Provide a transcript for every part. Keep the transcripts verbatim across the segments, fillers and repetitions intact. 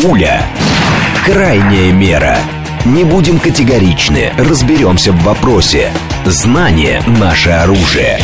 Пуля. Крайняя мера. Не будем категоричны, разберемся в вопросе. Знание – наше оружие.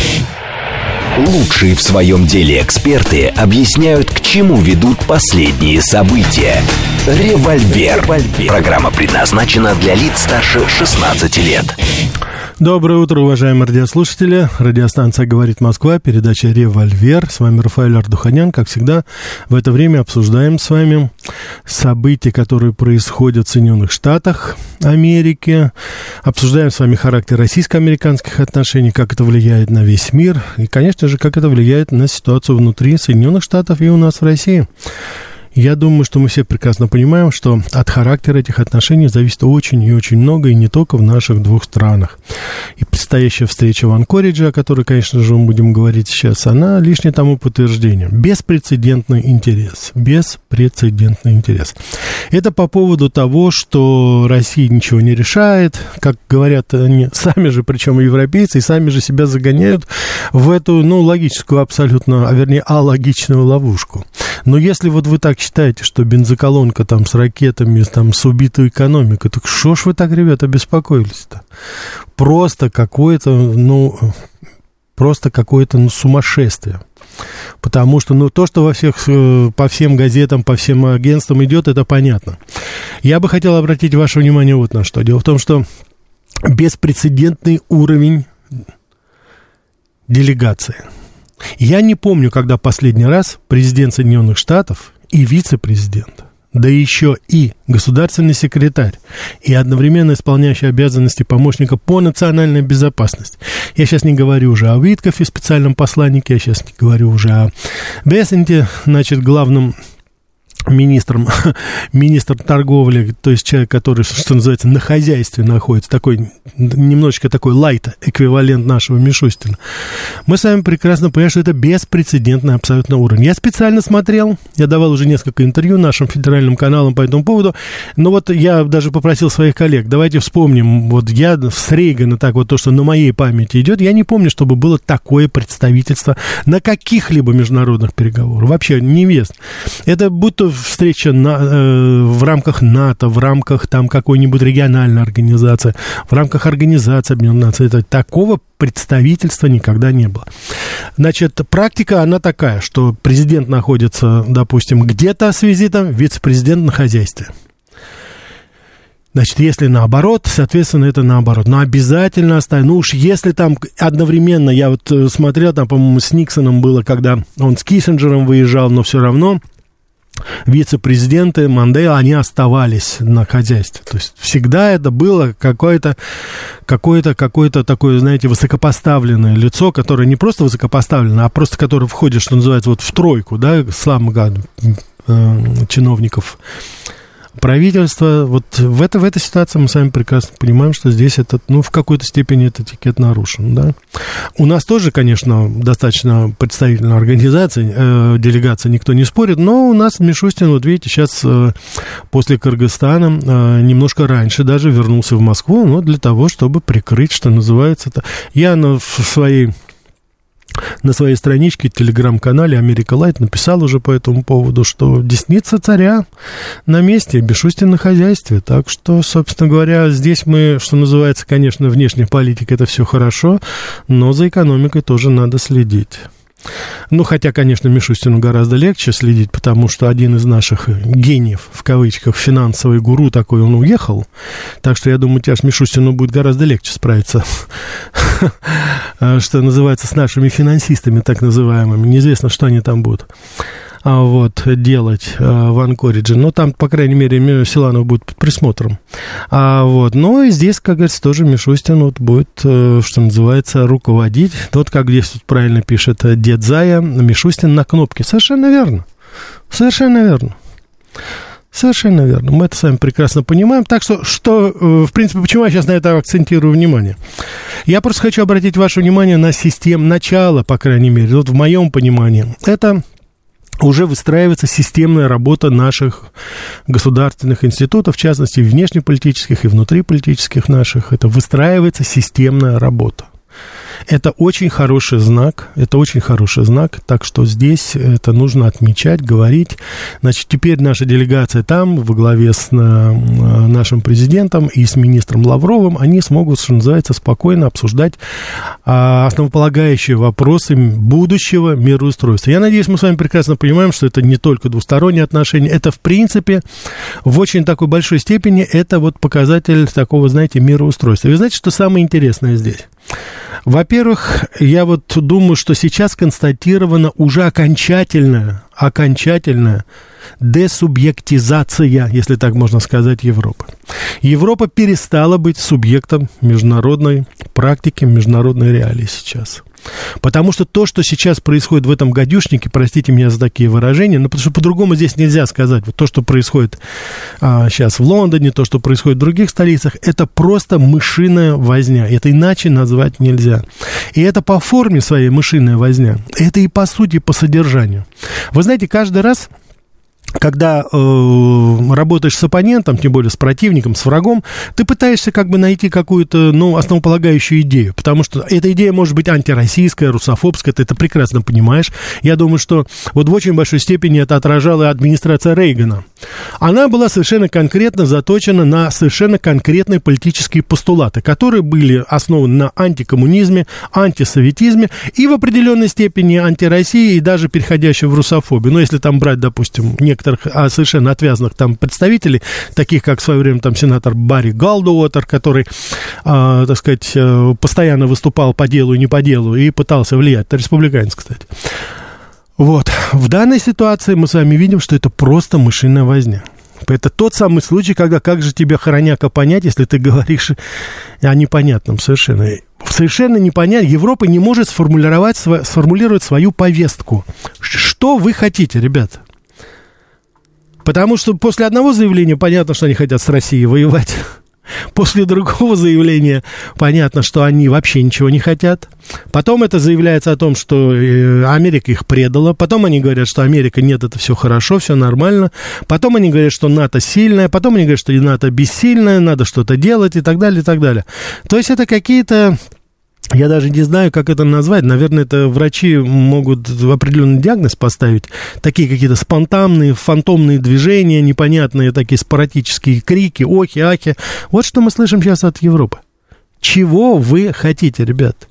Лучшие в своем деле эксперты объясняют, к чему ведут последние события. Револьвер. Программа предназначена для лиц старше шестнадцати лет. Доброе утро, уважаемые радиослушатели. Радиостанция «Говорит Москва», передача «Револьвер». С вами Рафаэль Ардуханян. Как всегда, в это время обсуждаем с вами события, которые происходят в Соединенных Штатах Америки. Обсуждаем с вами характер российско-американских отношений, как это влияет на весь мир. И, конечно же, как это влияет на ситуацию внутри Соединенных Штатов и у нас в России. Я думаю, что мы все прекрасно понимаем, что от характера этих отношений зависит очень и очень много, и не только в наших двух странах. И предстоящая встреча в Анкоридже, о которой, конечно же, мы будем говорить сейчас, она лишнее тому подтверждение. Беспрецедентный интерес. Беспрецедентный интерес. Это по поводу того, что Россия ничего не решает, как говорят они сами же, причем европейцы, и сами же себя загоняют в эту, ну, логическую абсолютно, а вернее, алогичную ловушку. Но если вот вы так считаете, что бензоколонка там с ракетами, там с убитой экономикой, так что ж вы так, ребята, беспокоились-то? Просто какое-то, ну, просто какое-то, ну, сумасшествие. Потому что, ну, то, что во всех, по всем газетам, по всем агентствам идет, это понятно. Я бы хотел обратить ваше внимание вот на что. Дело в том, что беспрецедентный уровень делегации. Я не помню, когда последний раз президент Соединенных Штатов и вице-президент, да еще и государственный секретарь, и одновременно исполняющий обязанности помощника по национальной безопасности. Я сейчас не говорю уже о Уиткофе, специальном посланнике, я сейчас не говорю уже о Бессенте, значит, главном министром, министр торговли, то есть человек, который, что называется, на хозяйстве находится, такой, немножечко такой лайт-эквивалент нашего Мишустина. Мы с вами прекрасно понимаем, что это беспрецедентный абсолютно уровень. Я специально смотрел, я давал уже несколько интервью нашим федеральным каналам по этому поводу, но вот я даже попросил своих коллег, давайте вспомним, вот я с Рейгана, так вот то, что на моей памяти идет, я не помню, чтобы было такое представительство на каких-либо международных переговорах, вообще невест. Это будто встреча на, э, в рамках НАТО, в рамках там какой-нибудь региональной организации, в рамках организации Объединенных Наций. Это, такого представительства никогда не было. Значит, практика, она такая, что президент находится, допустим, где-то с визитом, вице-президент на хозяйстве. Значит, если наоборот, соответственно, это наоборот. Но обязательно оставить. Ну уж если там одновременно, я вот смотрел, там, по-моему, с Никсоном было, когда он с Киссинджером выезжал, но все равно вице-президенты Мандела, они оставались на хозяйстве. То есть всегда это было какое-то, какое-то, какое-то такое, знаете, высокопоставленное лицо, которое не просто высокопоставленное, а просто которое входит, что называется, вот в тройку, да, слава э, чиновников правительства. Вот в, это, в этой ситуации мы с вами прекрасно понимаем, что здесь этот, ну, в какой-то степени этот этикет нарушен, да. У нас тоже, конечно, достаточно представительная организация, э, делегация, никто не спорит, но у нас Мишустин, вот видите, сейчас э, после Кыргызстана э, немножко раньше даже вернулся в Москву, но для того, чтобы прикрыть, что называется, это. Я на, в своей... На своей страничке, телеграм-канале Америка Лайт написал уже по этому поводу, что десница царя на месте, Мишустин на хозяйстве. Так что, собственно говоря, здесь мы, что называется, конечно, внешняя политика, это все хорошо, но за экономикой тоже надо следить. Ну, хотя, конечно, Мишустину гораздо легче следить, потому что один из наших гениев, в кавычках, финансовый гуру такой, он уехал. Так что, я думаю, тебе, Мишустину будет гораздо легче справиться, что называется, с нашими финансистами, так называемыми. Неизвестно, что они там будут вот, делать в Анкоридже. Но там, по крайней мере, Силанов будет под присмотром. А, вот. Но и здесь, как говорится, тоже Мишустин вот, будет, что называется, руководить. Вот как здесь тут правильно пишет дед Зая, Мишустин на кнопке. Совершенно верно. Совершенно верно. Совершенно верно. Мы это с вами прекрасно понимаем. Так что, что, в принципе, почему я сейчас на это акцентирую внимание? Я просто хочу обратить ваше внимание на систему начала, по крайней мере, вот в моем понимании. Это уже выстраивается системная работа наших государственных институтов, в частности, внешнеполитических и внутриполитических наших. Это выстраивается системная работа. Это очень хороший знак, это очень хороший знак, так что здесь это нужно отмечать, говорить. Значит, теперь наша делегация там, во главе с нашим президентом и с министром Лавровым, они смогут, что называется, спокойно обсуждать основополагающие вопросы будущего мироустройства. Я надеюсь, мы с вами прекрасно понимаем, что это не только двусторонние отношения, это, в принципе, в очень такой большой степени, это вот показатель такого, знаете, мироустройства. Вы знаете, что самое интересное здесь? Во-первых, я вот думаю, что сейчас констатирована уже окончательная, окончательная десубъектизация, если так можно сказать, Европы. Европа перестала быть субъектом международной практики, международной реалии сейчас. Потому что то, что сейчас происходит в этом гадюшнике, простите меня за такие выражения, но потому что по-другому здесь нельзя сказать. Вот то, что происходит а, сейчас в Лондоне, то, что происходит в других столицах, это просто мышиная возня. Это иначе назвать нельзя. И это по форме своей мышиная возня. Это и по сути, по содержанию. Вы знаете, каждый раз, когда э, работаешь с оппонентом, тем более с противником, с врагом, ты пытаешься как бы найти какую-то, ну, основополагающую идею, потому что эта идея может быть антироссийская, русофобская, ты это прекрасно понимаешь. Я думаю, что вот в очень большой степени это отражала администрация Рейгана. Она была совершенно конкретно заточена на совершенно конкретные политические постулаты, которые были основаны на антикоммунизме, антисоветизме и в определенной степени антироссии, и даже переходящей в русофобию. Ну, если там брать, допустим, некоторые некоторых совершенно отвязанных там представителей, таких как в свое время там сенатор Барри Галдуотер, который, э, так сказать, э, постоянно выступал по делу и не по делу и пытался влиять. Это республиканец, кстати. Вот. В данной ситуации мы с вами видим, что это просто мышиная возня. Это тот самый случай, когда как же тебе, хороняка, понять, если ты говоришь о непонятном совершенно. Совершенно непонятно. Европа не может сформулировать, сформулировать свою повестку. Что вы хотите, ребята? Потому что после одного заявления понятно, что они хотят с Россией воевать. После другого заявления понятно, что они вообще ничего не хотят. Потом это заявляется о том, что Америка их предала. Потом они говорят, что Америка, нет, это все хорошо, все нормально. Потом они говорят, что НАТО сильная. Потом они говорят, что НАТО бессильная, надо что-то делать и так далее, и так далее. То есть это какие-то... Я даже не знаю, как это назвать. Наверное, это врачи могут определенный диагноз поставить. Такие какие-то спонтанные, фантомные движения, непонятные такие спорадические крики, охи, ахи. Вот что мы слышим сейчас от Европы. Чего вы хотите, ребят?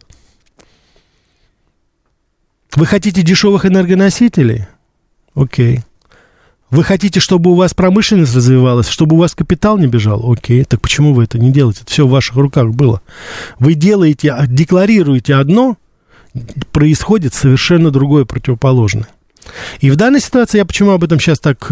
Вы хотите дешевых энергоносителей? Окей. Вы хотите, чтобы у вас промышленность развивалась, чтобы у вас капитал не бежал? Окей, так почему вы это не делаете? Это все в ваших руках было. Вы делаете, декларируете одно, происходит совершенно другое, противоположное. И в данной ситуации я почему об этом сейчас так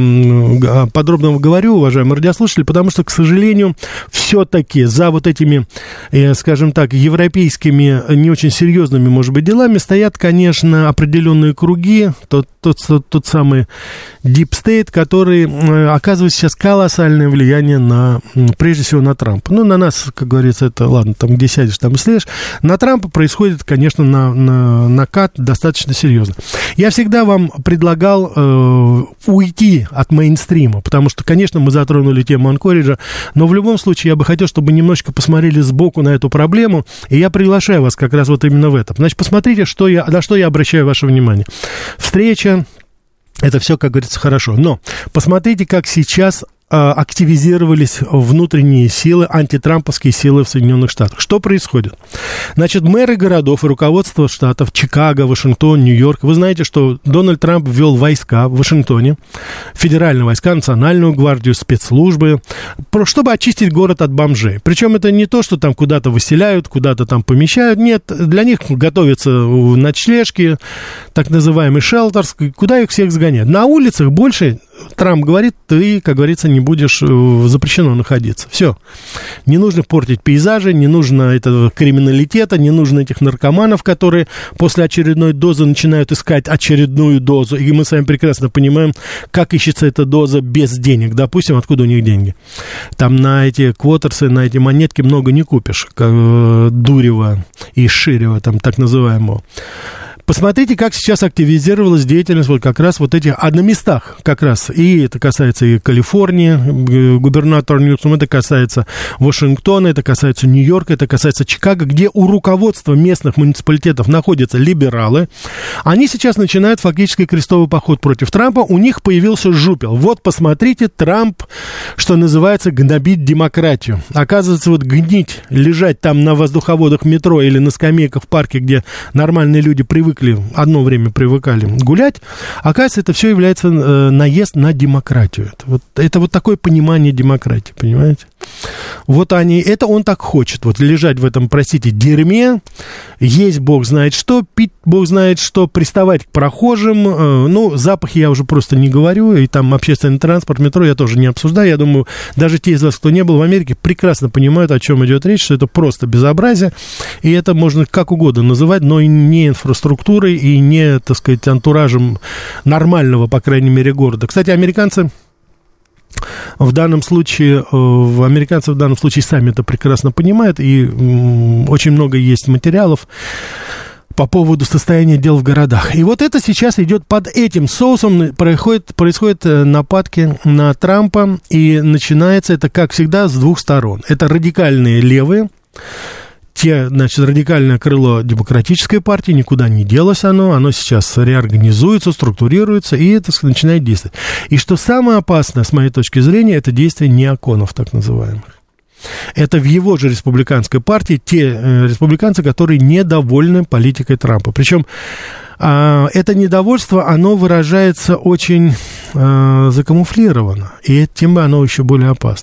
э, подробно говорю, уважаемые радиослушатели, потому что, к сожалению, все-таки за вот этими, э, скажем так, европейскими, не очень серьезными, может быть, делами стоят, конечно, определенные круги, тот, тот, тот, тот самый Deep State, который э, оказывает сейчас колоссальное влияние на, прежде всего, на Трампа. Ну, на нас, как говорится, это, ладно, там, где сядешь, там и следишь. На Трампа происходит, конечно, на, на, накат достаточно серьезно. Я всегда вам предлагал э, уйти от мейнстрима, потому что, конечно, мы затронули тему Анкориджа, но в любом случае я бы хотел, чтобы немножечко посмотрели сбоку на эту проблему, и я приглашаю вас как раз вот именно в этом. Значит, посмотрите, что я, на что я обращаю ваше внимание. Встреча, это все, как говорится, хорошо, но посмотрите, как сейчас активизировались внутренние силы, антитрамповские силы в Соединенных Штатах. Что происходит? Значит, мэры городов и руководство штатов Чикаго, Вашингтон, Нью-Йорк. Вы знаете, что Дональд Трамп ввел войска в Вашингтоне, федеральные войска, национальную гвардию, спецслужбы, чтобы очистить город от бомжей. Причем это не то, что там куда-то выселяют, куда-то там помещают. Нет, для них готовятся ночлежки, так называемый шелтерс, куда их всех сгонять. На улицах больше, Трамп говорит, ты, как говорится, не будешь, запрещено находиться. Все. Не нужно портить пейзажи, не нужно этого криминалитета, не нужно этих наркоманов, которые после очередной дозы начинают искать очередную дозу. И мы с вами прекрасно понимаем, как ищется эта доза без денег. Допустим, откуда у них деньги. Там на эти квотерсы, на эти монетки много не купишь. Как Дурева и Ширева, там так называемого. Посмотрите, как сейчас активизировалась деятельность вот как раз вот этих, а на местах как раз, и это касается и Калифорнии, губернатор Ньюсом, это касается Вашингтона, это касается Нью-Йорка, это касается Чикаго, где у руководства местных муниципалитетов находятся либералы. Они сейчас начинают фактически крестовый поход против Трампа, у них появился жупел. Вот, посмотрите, Трамп, что называется, гнобит демократию. Оказывается, вот гнить, лежать там на воздуховодах метро или на скамейках в парке, где нормальные люди привыкли, одно время привыкали гулять, оказывается, это все является э, наезд на демократию. Это вот, это вот такое понимание демократии, понимаете? Вот они, это он так хочет, вот лежать в этом, простите, дерьме, есть бог знает что, пить бог знает что, приставать к прохожим, э, ну, запахи я уже просто не говорю, и там общественный транспорт, метро я тоже не обсуждаю, я думаю, даже те из вас, кто не был в Америке, прекрасно понимают, о чем идет речь, что это просто безобразие, и это можно как угодно называть, но и не инфраструктурой, и не, так сказать, антуражем нормального, по крайней мере, города. Кстати, американцы в данном случае, э, американцы в данном случае сами это прекрасно понимают, и э, очень много есть материалов по поводу состояния дел в городах. И вот это сейчас идет под этим соусом, происходит, происходят нападки на Трампа, и начинается это, как всегда, с двух сторон. Это радикальные левые, те, значит, радикальное крыло демократической партии, никуда не делось оно, оно сейчас реорганизуется, структурируется, и это начинает действовать. И что самое опасное, с моей точки зрения, это действие неоконов, так называемых. Это в его же республиканской партии те э, республиканцы, которые недовольны политикой Трампа. Причем э, это недовольство, оно выражается очень э, закамуфлированно, и тем оно еще более опасно.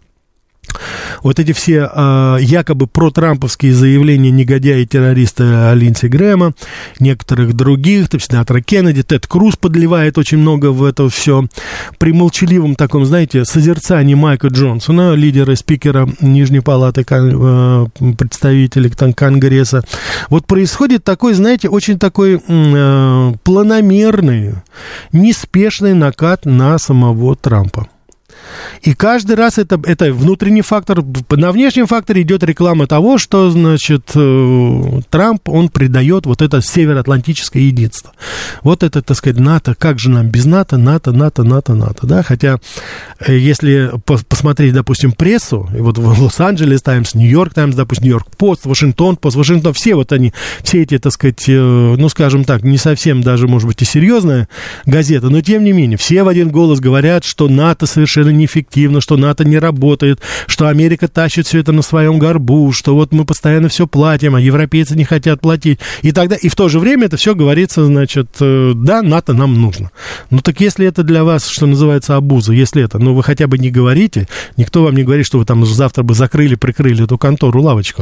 Вот эти все э, якобы протрамповские заявления негодяя и террориста Линдси Грэма, некоторых других, то есть сенатора Кеннеди, Тед Круз подливает очень много в это все. При молчаливом таком, знаете, созерцании Майка Джонсона, лидера, спикера Нижней палаты э, представителей там, Конгресса, вот происходит такой, знаете, очень такой э, планомерный, неспешный накат на самого Трампа. И каждый раз это, это внутренний фактор. На внешнем факторе идет реклама того, что, значит, Трамп, он придает вот это североатлантическое единство. Вот это, так сказать, НАТО. Как же нам без НАТО, НАТО, НАТО, НАТО, НАТО, да? Хотя, если посмотреть, допустим, прессу, и вот в Лос-Анджелес Таймс, Нью-Йорк Таймс, допустим, Нью-Йорк Пост, Вашингтон Пост, Вашингтон, все вот они, все эти, так сказать, ну, скажем так, не совсем даже, может быть, и серьезная газета, но, тем не менее, все в один голос говорят, что НАТО совершенно неэффективно, что НАТО не работает, что Америка тащит все это на своем горбу, что вот мы постоянно все платим, а европейцы не хотят платить. И тогда, и в то же время это все говорится, значит, да, НАТО нам нужно. Ну так если это для вас, что называется, абуза, если это, ну вы хотя бы не говорите, никто вам не говорит, что вы там завтра бы закрыли, прикрыли эту контору, лавочку.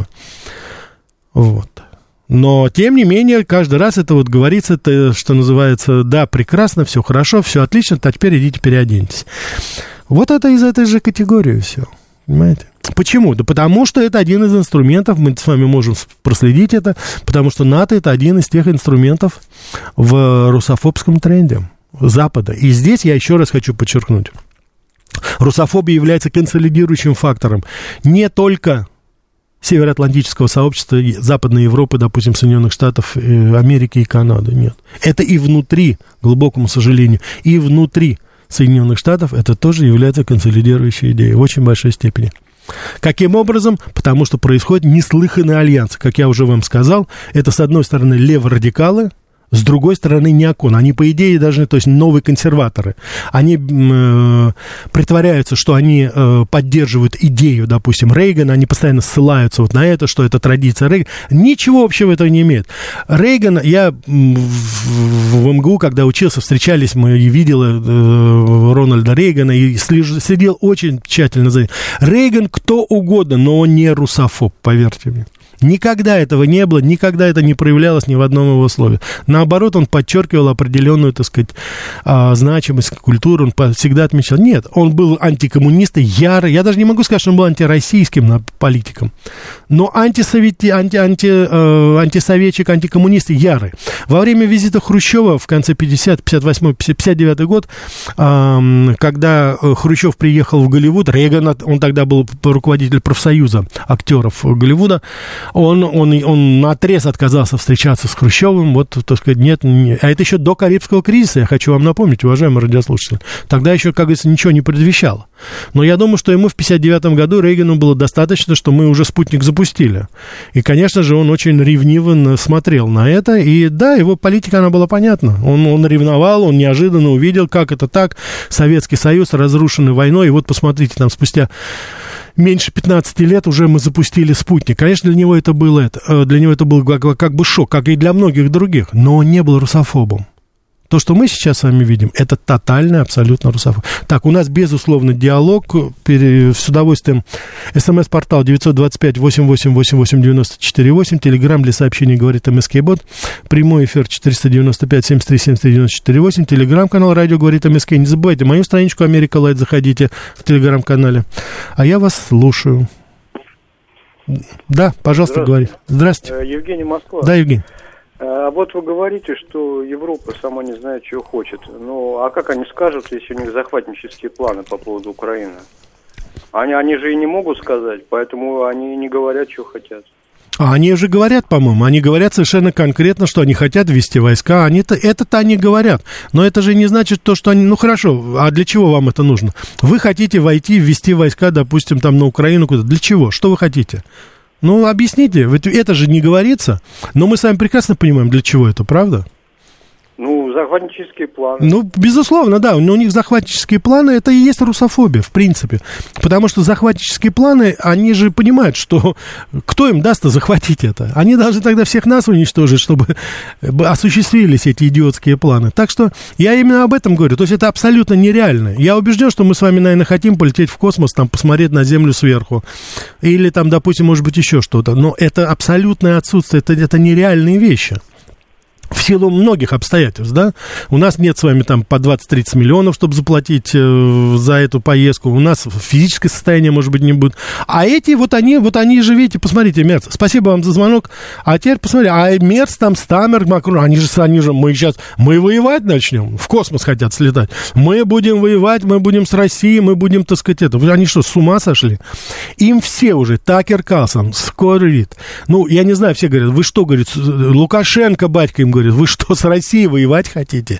Вот. Но, тем не менее, каждый раз это вот говорится, это, что называется, да, прекрасно, все хорошо, все отлично, а теперь идите переоденьтесь. Вот это из этой же категории все, понимаете? Почему? Да потому что это один из инструментов, мы с вами можем проследить это, потому что НАТО это один из тех инструментов в русофобском тренде Запада. И здесь я еще раз хочу подчеркнуть, русофобия является консолидирующим фактором не только североатлантического сообщества Западной Европы, допустим, Соединенных Штатов, Америки и Канады, нет. Это и внутри, к глубокому сожалению, и внутри Соединенных Штатов это тоже является консолидирующей идеей в очень большой степени. Каким образом? Потому что происходит неслыханный альянс. Как я уже вам сказал, это, с одной стороны, леворадикалы, с другой стороны, неокон. Они, по идее, должны, то есть новые консерваторы, они э, притворяются, что они э, поддерживают идею, допустим, Рейгана, они постоянно ссылаются вот на это, что это традиция Рейгана. Ничего общего этого не имеет. Рейган, я в, в МГУ, когда учился, встречались, мы и видел э, Рональда Рейгана, и слежу, следил очень тщательно за ним. Рейган кто угодно, но он не русофоб, поверьте мне. Никогда этого не было, никогда это не проявлялось ни в одном его слове. Наоборот, он подчеркивал определенную, так сказать, значимость культуры, он всегда отмечал. Нет, он был антикоммунистом, ярый, я даже не могу сказать, что он был антироссийским политиком, но антисовети, анти, анти, э, антисоветчик, антикоммунист ярый. Во время визита Хрущева в конце пятидесятых, пятьдесят восьмой, пятьдесят девятый год, э, когда Хрущев приехал в Голливуд, Рейган, он тогда был руководитель профсоюза актеров Голливуда, Он, он, он наотрез отказался встречаться с Хрущевым, вот, так сказать, нет, нет. А это еще до Карибского кризиса, я хочу вам напомнить, уважаемые радиослушатели. Тогда еще, как говорится, ничего не предвещало. Но я думаю, что ему в пятьдесят девятом году Рейгану было достаточно, что мы уже спутник запустили. И, конечно же, он очень ревниво смотрел на это. И да, его политика, она была понятна. Он, он ревновал, он неожиданно увидел, как это так. Советский Союз, разрушенный войной. И вот, посмотрите, там спустя меньше пятнадцати лет уже мы запустили спутник. Конечно, для него это было, это, для него это был как, как бы шок, как и для многих других. Но он не был русофобом. То, что мы сейчас с вами видим, это тотально, абсолютно русофоб. Так, у нас, безусловно, диалог. С удовольствием. СМС-портал девять два пять восемь восемь восемь восемь девять четыре восемь. Телеграм для сообщений говорит МСК-бот. Прямой эфир четыреста девяносто пять семьдесят три семьдесят три девяносто четыре восемь. Телеграм-канал радио говорит МСК. Не забывайте, мою страничку Америка Лайт заходите в телеграм-канале. А я вас слушаю. Да, пожалуйста, говори. Здравствуйте. Евгений, Москва. Да, Евгений. А вот вы говорите, что Европа сама не знает, чего хочет. Ну, а как они скажут, если у них захватнические планы по поводу Украины? Они, они же и не могут сказать, поэтому они не говорят, что хотят. А они уже говорят, по-моему, они говорят совершенно конкретно, что они хотят ввести войска, они-то, это-то они говорят, но это же не значит то, что они, ну хорошо, а для чего вам это нужно? Вы хотите войти, ввести войска, допустим, там на Украину куда-то, для чего? Что вы хотите? Ну, объясните, ведь это же не говорится, но мы с вами прекрасно понимаем, для чего это, правда? Ну, захватнические планы. Ну, безусловно, да, но у них захватнические планы, это и есть русофобия, в принципе, потому что захватнические планы, они же понимают, что кто им даст захватить это? Они должны тогда всех нас уничтожить, чтобы осуществились эти идиотские планы. Так что я именно об этом говорю, то есть это абсолютно нереально. Я убежден, что мы с вами, наверное, хотим полететь в космос, там, посмотреть на Землю сверху, или там, допустим, может быть, еще что-то, но это абсолютное отсутствие, это, это нереальные вещи. В силу многих обстоятельств, да, у нас нет с вами там по двадцать-тридцать миллионов, чтобы заплатить э, за эту поездку, у нас физическое состояние, может быть, не будет, а эти, вот они, вот они же, видите, посмотрите, Мерц, спасибо вам за звонок, а теперь посмотрите, а Мерц там, Стаммер, Макрон, они же, они же, мы сейчас, мы воевать начнем, в космос хотят слетать, мы будем воевать, мы будем с Россией, мы будем, так сказать, это, они что, с ума сошли? Им все уже, Такер Карлсон, Скотт Рид, ну, я не знаю, все говорят, вы что, говорит, Лукашенко, батька им говорит, вы что, с Россией воевать хотите?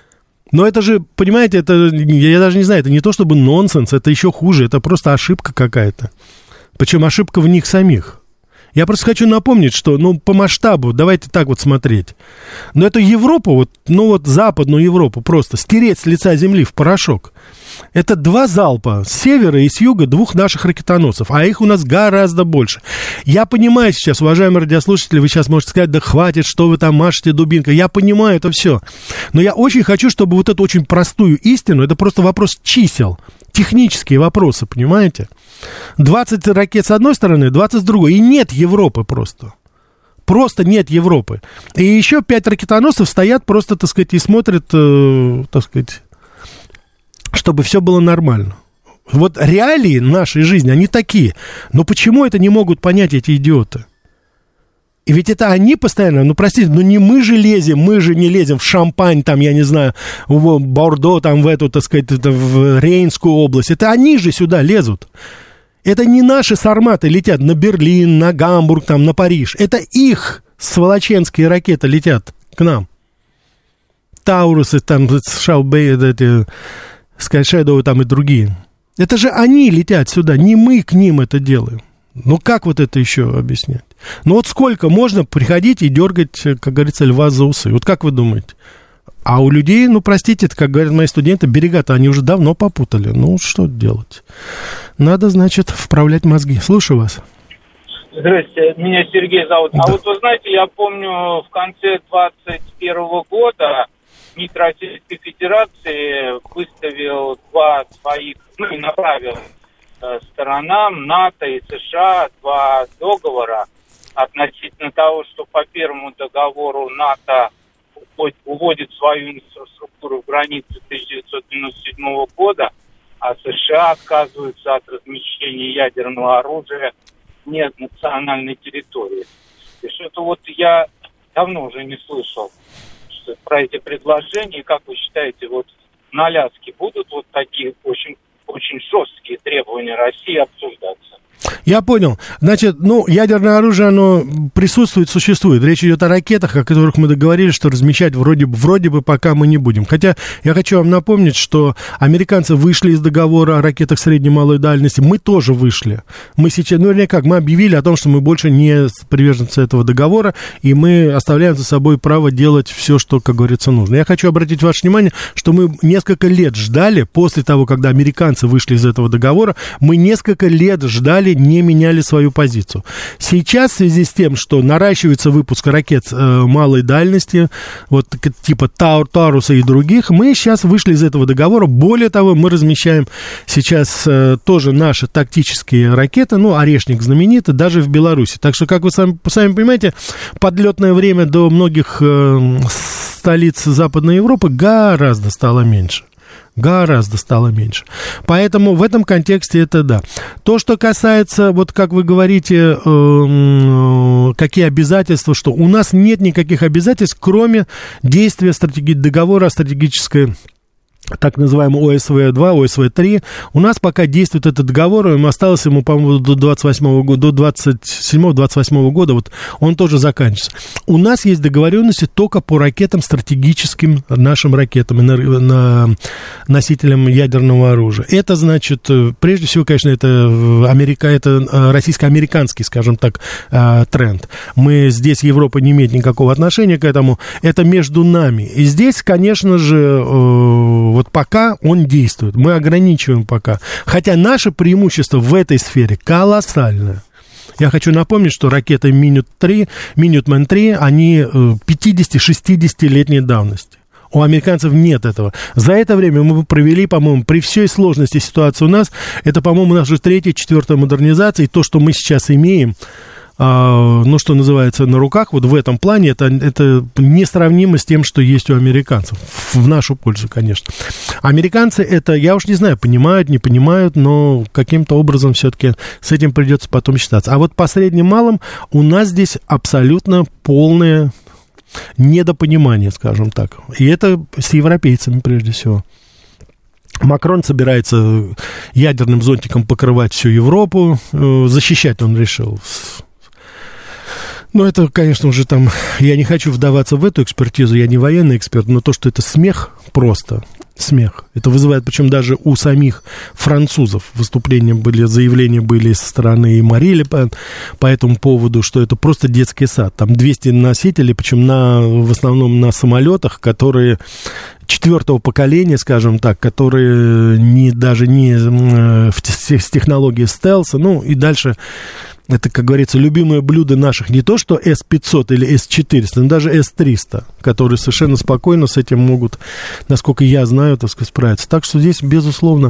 Но это же, понимаете, это, я даже не знаю, это не то чтобы нонсенс, это еще хуже, это просто ошибка какая-то. Причем ошибка в них самих. Я просто хочу напомнить, что, ну, по масштабу, давайте так вот смотреть. Но эту Европу, вот, ну вот западную Европу просто стереть с лица земли в порошок. Это два залпа с севера и с юга двух наших ракетоносцев, а их у нас гораздо больше. Я понимаю сейчас, уважаемые радиослушатели, вы сейчас можете сказать, да хватит, что вы там машете дубинкой. Я понимаю это все. Но я очень хочу, чтобы вот эту очень простую истину, это просто вопрос чисел, технические вопросы, понимаете? двадцать ракет с одной стороны, двадцать с другой, и нет Европы просто. Просто нет Европы. И еще пять ракетоносцев стоят просто, так сказать, и смотрят, э, так сказать, чтобы все было нормально. Вот реалии нашей жизни, они такие. Но почему это не могут понять эти идиоты? И ведь это они постоянно, ну, простите, ну, не мы же лезем, мы же не лезем в Шампань, там, я не знаю, в Бордо, там, в эту, так сказать, в Рейнскую область. Это они же сюда лезут. Это не наши сарматы летят на Берлин, на Гамбург, там, на Париж. Это их сволоченские ракеты летят к нам. Таурусы, там, Шаубей, эти... Скайшэдоу там и другие. Это же они летят сюда, не мы к ним это делаем. Ну, как вот это еще объяснять? Ну, вот сколько можно приходить и дергать, как говорится, льва за усы? Вот как вы думаете? А у людей, ну, простите, это, как говорят мои студенты, берега-то они уже давно попутали. Ну, что делать? Надо, значит, вправлять мозги. Слушаю вас. Здравствуйте, меня Сергей зовут. Да. А вот вы знаете, я помню, в конце двадцать первого года МИД Российской Федерации выставил два своих, ну и направил э, сторонам НАТО и США два договора относительно того, что по первому договору НАТО уводит свою инфраструктуру в границы тысяча девятьсот девяносто седьмого года, а США отказываются от размещения ядерного оружия вне национальной территории. И что-то вот я давно уже не слышал про эти предложения. Как вы считаете, вот на Аляске будут вот такие очень, очень жесткие требования России обсуждаться? Я понял. Значит, ну, ядерное оружие, оно присутствует, существует. Речь идет о ракетах, о которых мы договорились, что размещать вроде, вроде бы пока мы не будем. Хотя я хочу вам напомнить, что американцы вышли из договора о ракетах средней и малой дальности. Мы тоже вышли. Мы сейчас, ну, вернее, как, мы объявили о том, что мы больше не приверженцы этого договора, и мы оставляем за собой право делать все, что, как говорится, нужно. Я хочу обратить ваше внимание, что мы несколько лет ждали, после того, когда американцы вышли из этого договора, мы несколько лет ждали, не меняли свою позицию. Сейчас, в связи с тем, что наращивается выпуск ракет э, малой дальности, вот типа Таур, Тауруса и других, мы сейчас вышли из этого договора. Более того, мы размещаем сейчас э, тоже наши тактические ракеты, ну, Орешник знаменитый, даже в Беларуси. Так что, как вы сами, сами понимаете, подлетное время до многих э, столиц Западной Европы гораздо стало меньше. Гораздо стало меньше. Поэтому в этом контексте это да. То, что касается, вот как вы говорите, э, какие обязательства, что у нас нет никаких обязательств, кроме действия стратеги- договора о стратегической, так называемый О С В два, О С В три. У нас пока действует этот договор, им осталось ему, по-моему, до двадцать восьмого года, до двадцать седьмого двадцать восьмого года, вот он тоже заканчивается. У нас есть договоренности только по ракетам, стратегическим нашим ракетам, на носителям ядерного оружия. Это значит, прежде всего, конечно, это, Америка, это российско-американский, скажем так, тренд. Мы здесь, Европа не имеет никакого отношения к этому. Это между нами. И здесь, конечно же, вот пока он действует, мы ограничиваем пока. Хотя наше преимущество в этой сфере колоссальное. Я хочу напомнить, что ракеты Минют три, Минютмен три, они пятьдесят-шестидесятилетней давности. У американцев нет этого. За это время мы провели, по-моему, при всей сложности ситуации у нас, это, по-моему, наша третья, четвертая модернизация, и то, что мы сейчас имеем, ну, что называется, на руках, вот в этом плане, это, это несравнимо с тем, что есть у американцев. В нашу пользу, конечно. Американцы это, я уж не знаю, понимают, не понимают, но каким-то образом все-таки с этим придется потом считаться. А вот по средним малым у нас здесь абсолютно полное недопонимание, скажем так. И это с европейцами прежде всего. Макрон собирается ядерным зонтиком покрывать всю Европу, защищать он решил. Ну, это, конечно, уже там, я не хочу вдаваться в эту экспертизу, я не военный эксперт, но то, что это смех, просто смех. Это вызывает, причем даже у самих французов выступления были, заявления были со стороны Мари Ле Пен по этому поводу, что это просто детский сад. Там двести носителей, причем на, в основном на самолетах, которые четвертого поколения, скажем так, которые не, даже не в, в технологии стелса, ну и дальше... Это, как говорится, любимое блюдо наших не то, что С пятьсот или С четыреста, но даже С триста, которые совершенно спокойно с этим могут, насколько я знаю, так сказать, справиться. Так что здесь, безусловно,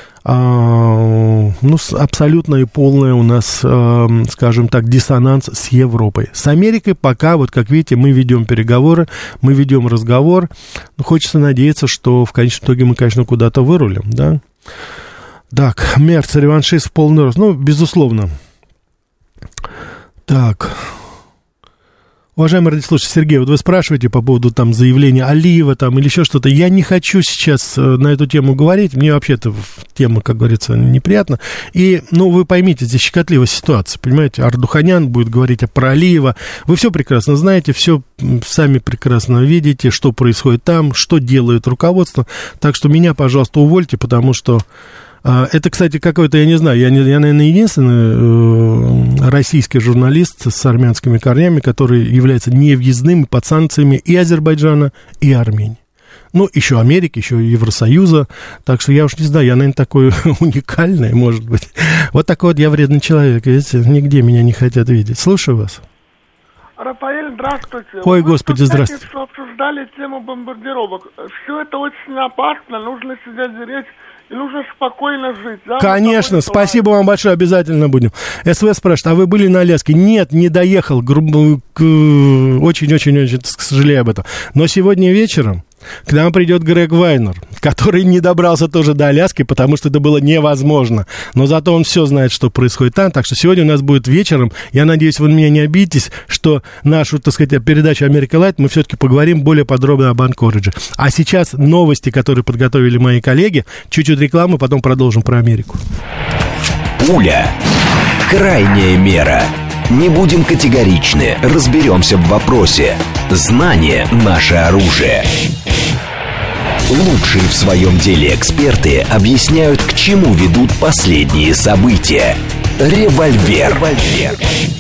а, ну, абсолютно и полный у нас, а, скажем так, диссонанс с Европой. С Америкой пока, вот как видите, мы ведем переговоры, мы ведем разговор. Ну, хочется надеяться, что в конечном итоге мы, конечно, куда-то вырулим, да? Так, Мерц, реваншист в полный рост. Ну, безусловно. Так, уважаемый радиослушатель Сергей, вот вы спрашиваете по поводу там заявления Алиева там или еще что-то. Я не хочу сейчас на эту тему говорить, мне вообще-то тема, как говорится, неприятна. И, ну, вы поймите, здесь щекотливая ситуация, понимаете, Ардуханян будет говорить про Алиева. Вы все прекрасно знаете, все сами прекрасно видите, что происходит там, что делает руководство. Так что меня, пожалуйста, увольте, потому что... Это, кстати, какой-то, я не знаю, я, не, я наверное, единственный э, российский журналист с армянскими корнями, который является невъездным под санкциями и Азербайджана, и Армении. Ну, еще Америки, еще Евросоюза. Так что я уж не знаю, я, наверное, такой уникальный, может быть. Вот такой вот я вредный человек, видите, нигде меня не хотят видеть. Слушаю вас. Рафаэль, здравствуйте. Ой, Господи, здравствуйте. Мы обсуждали тему бомбардировок. Все это очень опасно, нужно себя беречь. И нужно спокойно жить. Да? Конечно, спасибо вам большое, обязательно будем. СВ спрашивает, а вы были на Аляске? Нет, не доехал, очень-очень-очень сожалею об этом. Но сегодня вечером к нам придет Грег Вайнер, который не добрался тоже до Аляски, потому что это было невозможно. Но зато он все знает, что происходит там. Так что сегодня у нас будет вечером, я надеюсь, вы меня не обидитесь, что нашу, так сказать, передачу «Америка Лайт» мы все-таки поговорим более подробно об Анкоридже. А сейчас новости, которые подготовили мои коллеги. Чуть-чуть рекламы, потом продолжим про Америку. Пуля. Крайняя мера. Не будем категоричны, разберемся в вопросе. Знание – наше оружие. Лучшие в своем деле эксперты объясняют, к чему ведут последние события. Револьвер. Револьвер.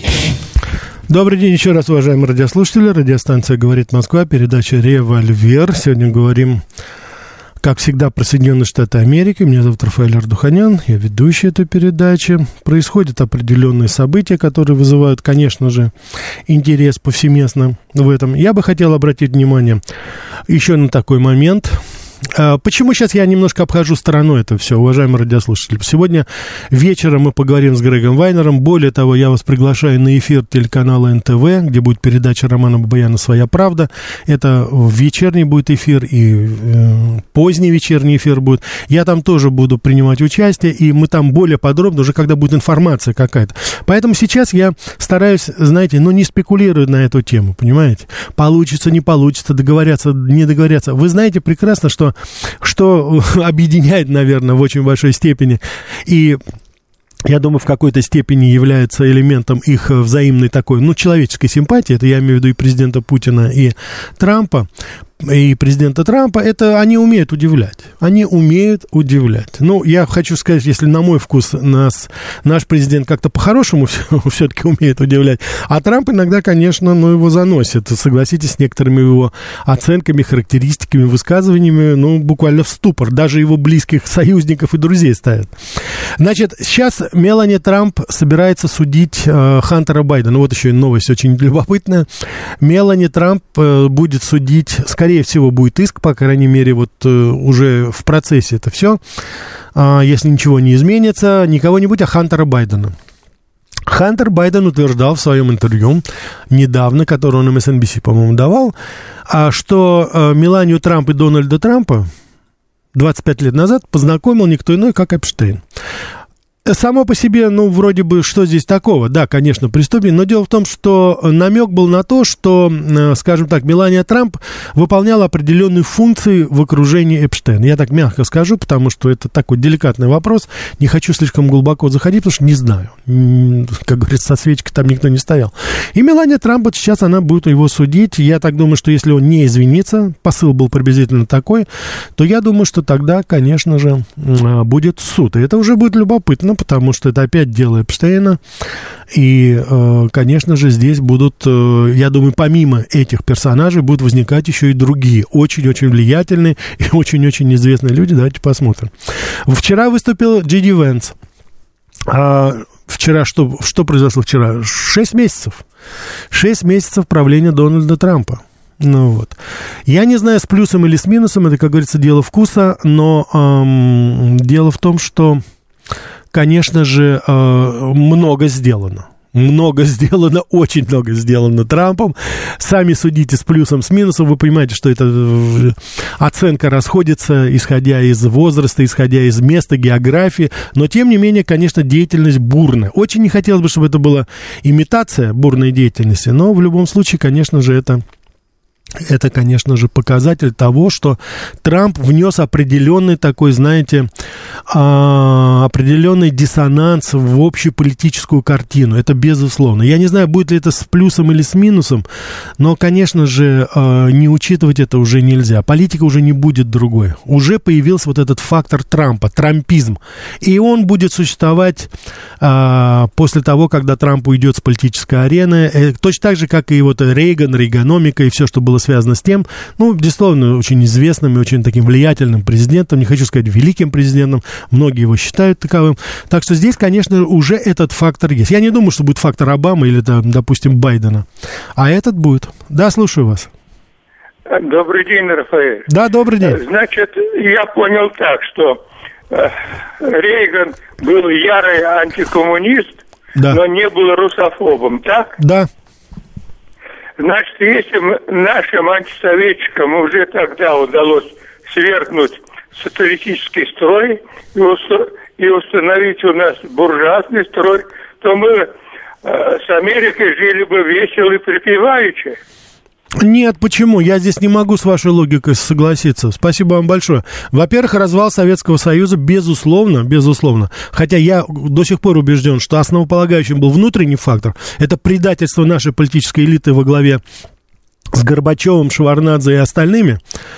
Добрый день еще раз, уважаемые радиослушатели. Радиостанция «Говорит Москва», передача «Револьвер». Сегодня говорим, как всегда, про Соединенные Штаты Америки. Меня зовут Рафаэль Ардуханян, я ведущий этой передачи. Происходят определенные события, которые вызывают, конечно же, интерес повсеместно в этом. Я бы хотел обратить внимание еще на такой момент. Почему сейчас я немножко обхожу стороной это все, уважаемые радиослушатели? Сегодня вечером мы поговорим с Грегом Вайнером. Более того, я вас приглашаю на эфир телеканала эн тэ вэ, где будет передача Романа Бабаяна «Своя правда». Это вечерний будет эфир и э, поздний вечерний эфир будет. Я там тоже буду принимать участие, и мы там более подробно, уже когда будет информация какая-то. Поэтому сейчас я стараюсь, знаете, ну не спекулирую на эту тему, понимаете? Получится, не получится, договорятся, не договорятся. Вы знаете прекрасно, что что объединяет, наверное, в очень большой степени, и я думаю, в какой-то степени является элементом их взаимной такой, ну, человеческой симпатии, это я имею в виду и президента Путина, и Трампа, и президента Трампа, это они умеют удивлять. Они умеют удивлять. Ну, я хочу сказать, если на мой вкус нас, наш президент как-то по-хорошему все-таки умеет удивлять, а Трамп иногда, конечно, ну, его заносит. Согласитесь, с некоторыми его оценками, характеристиками, высказываниями, ну, буквально в ступор. Даже его близких союзников и друзей ставят. Значит, сейчас Мелани Трамп собирается судить э, Хантера Байдена. Вот еще и новость очень любопытная. Мелани Трамп э, будет судить, скорее Скорее всего, будет иск, по крайней мере, вот э, уже в процессе это все, э, если ничего не изменится, не кого-нибудь, а Хантера Байдена. Хантер Байден утверждал в своем интервью недавно, которое он эм эс эн би си, по-моему, давал, а, что э, Меланию Трамп и Дональда Трампа двадцать пять лет назад познакомил никто иной, как Эпштейн. Само по себе, ну, вроде бы, что здесь такого? Да, конечно, преступление, но дело в том, что намек был на то, что, скажем так, Мелания Трамп выполняла определенные функции в окружении Эпштейна. Я так мягко скажу, потому что это такой деликатный вопрос. Не хочу слишком глубоко заходить, потому что не знаю. Как говорится, со свечкой там никто не стоял. И Мелания Трамп, вот сейчас она будет его судить. Я так думаю, что если он не извинится, посыл был приблизительно такой, то я думаю, что тогда, конечно же, будет суд. И это уже будет любопытно, потому что это опять дело Эпштейна, и, конечно же, здесь будут, я думаю, помимо этих персонажей будут возникать еще и другие, очень-очень влиятельные и очень-очень известные люди. Давайте посмотрим. Вчера выступил Джей Ди Венс. А вчера что, что произошло вчера? Шесть месяцев. Шесть месяцев правления Дональда Трампа. Ну вот. Я не знаю, с плюсом или с минусом, это, как говорится, дело вкуса, но эм, дело в том, что, конечно же, много сделано. Много сделано, очень много сделано Трампом. Сами судите с плюсом, с минусом. Вы понимаете, что эта оценка расходится, исходя из возраста, исходя из места, географии. Но, тем не менее, конечно, деятельность бурная. Очень не хотелось бы, чтобы это была имитация бурной деятельности. Но, в любом случае, конечно же, это... Это, конечно же, показатель того, что Трамп внес определенный такой, знаете, определенный диссонанс в общую политическую картину. Это безусловно. Я не знаю, будет ли это с плюсом или с минусом, но, конечно же, не учитывать это уже нельзя. Политика уже не будет другой. Уже появился вот этот фактор Трампа, трампизм. И он будет существовать после того, когда Трамп уйдет с политической арены. Точно так же, как и вот Рейган, рейганомика и все, что было связано с тем, ну, безусловно, очень известным и очень таким влиятельным президентом, не хочу сказать великим президентом, многие его считают таковым. Так что здесь, конечно, уже этот фактор есть. Я не думаю, что будет фактор Обамы или, допустим, Байдена, а этот будет. Да, слушаю вас. Добрый день, Рафаэль. Да, добрый день. Значит, я понял так, что э, Рейган был ярый антикоммунист, да, но не был русофобом, так? Да. Значит, если нашим антисоветчикам уже тогда удалось свергнуть социалистический строй и, уст- и установить у нас буржуазный строй, то мы э, с Америкой жили бы весело и припеваючи. Нет, почему? Я здесь не могу с вашей логикой согласиться. Спасибо вам большое. Во-первых, развал Советского Союза, безусловно, безусловно. Хотя я до сих пор убежден, что основополагающим был внутренний фактор. Это предательство нашей политической элиты во главе с Горбачевым, Шеварднадзе и остальными,